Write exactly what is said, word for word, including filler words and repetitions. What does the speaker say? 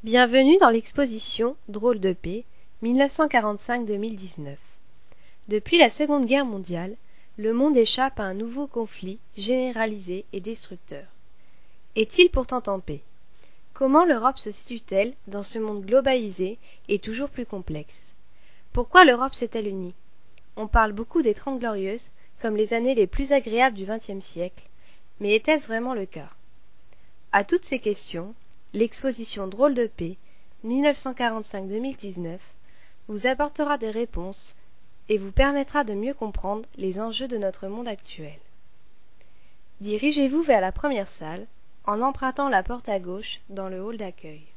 Bienvenue dans l'exposition Drôle de paix mille neuf cent quarante-cinq à deux mille dix-neuf. Depuis la Seconde Guerre mondiale, le monde échappe à un nouveau conflit généralisé et destructeur. Est-il pourtant en paix? Comment l'Europe se situe-t-elle dans ce monde globalisé et toujours plus complexe? Pourquoi l'Europe s'est-elle unie? On parle beaucoup des Trente Glorieuses comme les années les plus agréables du vingtième siècle, mais était-ce vraiment le cas? À toutes ces questions, l'exposition Drôle de paix mille neuf cent quarante-cinq à deux mille dix-neuf vous apportera des réponses et vous permettra de mieux comprendre les enjeux de notre monde actuel. Dirigez-vous vers la première salle en empruntant la porte à gauche dans le hall d'accueil.